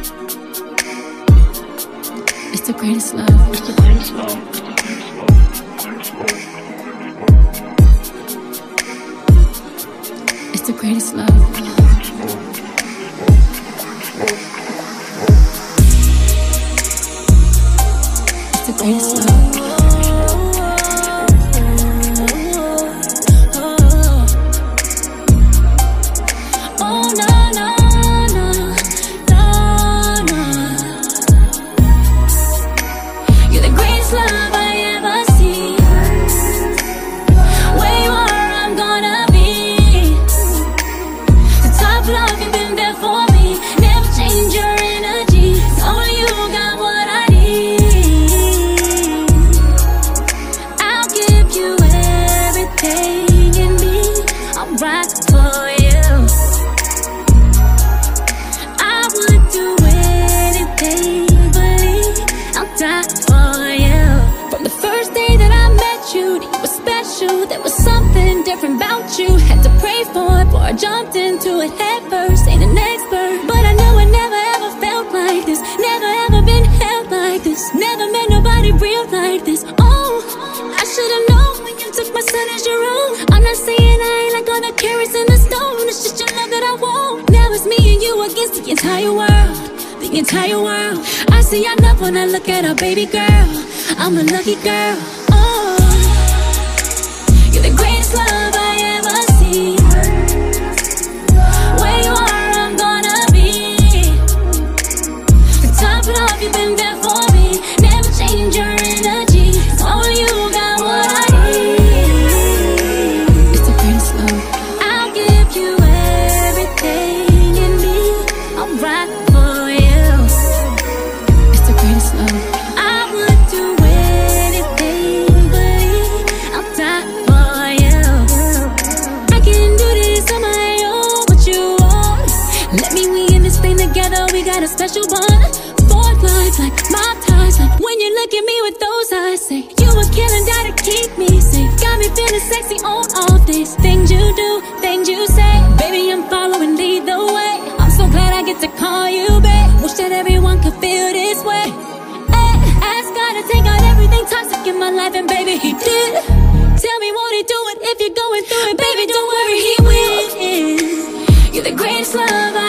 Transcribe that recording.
It's the greatest love. It's the greatest love. It's the greatest love. It's the greatest love. There was something different about you. Had to pray for it before I jumped into it head first. Ain't an expert, but I know I never ever felt like this. Never ever been held like this. Never met nobody real like this. Oh, I should've known when you took my son as your own. I'm not saying I ain't like all the carrots in the stone. It's just your love that I want. Now it's me and you against the entire world. The entire world. I see enough when I look at our baby girl. I'm a lucky girl. Love I ever see. Where you are, I'm gonna be. The top love, you've been there for me. Never change your energy. Only you got what I need. It's the greatest love. I'll give you everything in me. I'll ride for you. It's the greatest love. I would do anything, believe I'll die for you. Together we got a special bond. Fourth life like my ties. Like when you look at me with those eyes, say you a killing die to keep me safe. Got me feeling sexy on off days. Things you do, things you say, baby I'm following, lead the way. I'm so glad I get to call you babe. Wish that everyone could feel this way. Hey, ask God to take out everything toxic in my life, and baby he did. Tell me won't he do it if you're going through it, baby don't worry he will. You're the greatest love